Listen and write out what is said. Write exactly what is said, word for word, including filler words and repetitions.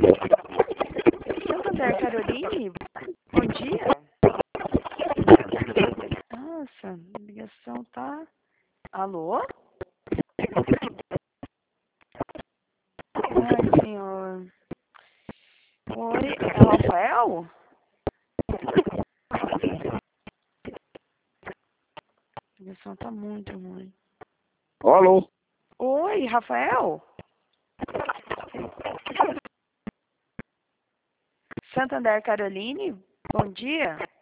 Santander, Caroline, bom dia. Nossa, a ligação tá... Alô? Ai, senhor. Oi, é o Rafael? A ligação tá muito ruim. Alô? Oi, Rafael? Santander, Caroline, bom dia.